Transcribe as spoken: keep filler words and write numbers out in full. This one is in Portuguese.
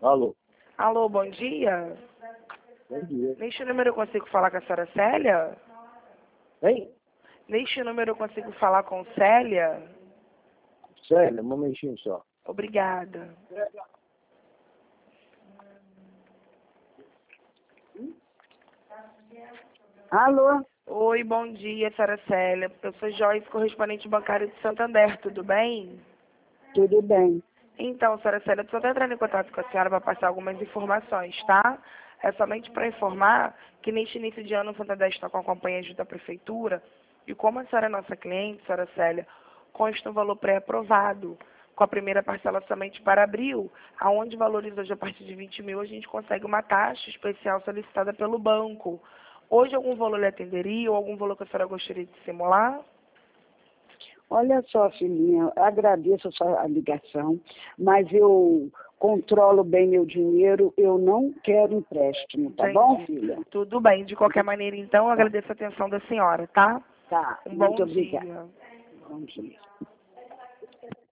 Alô, Alô, bom dia. bom dia. Neste número eu consigo falar com a senhora Célia? Hein? Neste número eu consigo falar com Célia? Sério, um momentinho só. Obrigada. Alô? Oi, bom dia, senhora Célia. Eu sou Joyce, correspondente bancário de Santander, tudo bem? Tudo bem. Então, senhora Célia, eu estou até entrando em contato com a senhora para passar algumas informações, tá? É somente para informar que neste início de ano o Santander está com a campanha junto à Prefeitura e como a senhora é nossa cliente, senhora Célia, consta um valor pré-aprovado, com a primeira parcela somente para abril, aonde valores hoje a partir de vinte mil a gente consegue uma taxa especial solicitada pelo banco. Hoje algum valor lhe atenderia ou algum valor que a senhora gostaria de simular? Olha só, filhinha, agradeço a sua ligação, mas eu controlo bem meu dinheiro, eu não quero empréstimo, tá bom, Entendi. filha? Tudo bem. De qualquer maneira, então, eu agradeço a atenção da senhora, tá? Tá, Um muito bom obrigada. dia. Bom dia.